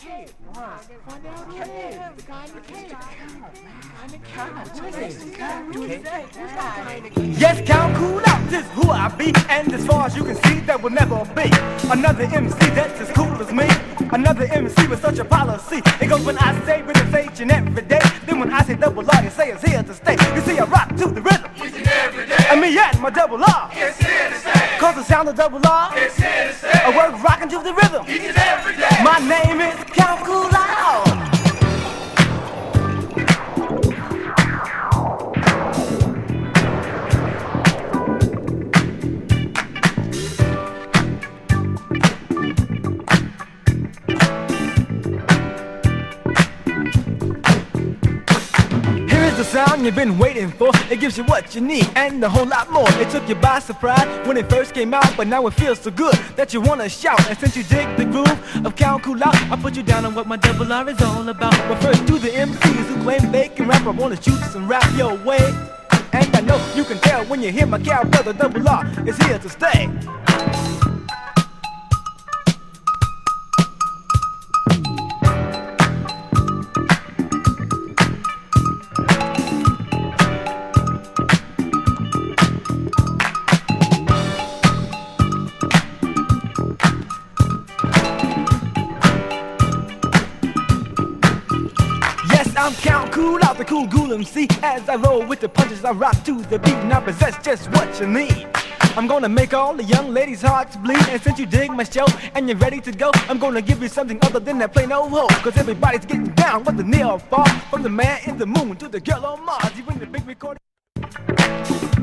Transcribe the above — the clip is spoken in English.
Yes, Count Cool Out, this who I be. And as far as you can see, there will never be another MC that's as cool as me. Another MC with such a policy. It goes when I say rhythm's H and every day. Then when I say double R, you say it's here to stay. You see, I rock to the rhythm each and every day. And me and my double R, it's here to stay. Cause the sound of double R, it's here to stay. I work rocking to the rhythm each and every day. My name is Count Cool Out. The sound you've been waiting for, it gives you what you need and a whole lot more. It took you by surprise when it first came out, but now it feels so good that you wanna shout. And since you dig the groove of Count Cool Out, I put you down on what my double R is all about. But first to the MCs who claim they can rap, I wanna shoot some rap your way. And I know you can tell when you hear my cow brother double R is here to stay. I'm Count Cool Out, the cool ghoul MC. As I roll with the punches, I rock to the beat, and I possess just what you need. I'm gonna make all the young ladies' hearts bleed. And since you dig my show and you're ready to go, I'm gonna give you something other than that plain old hoe. Cause everybody's getting down with the near or far. From the man in the moon to the girl on Mars, you bring the big recording.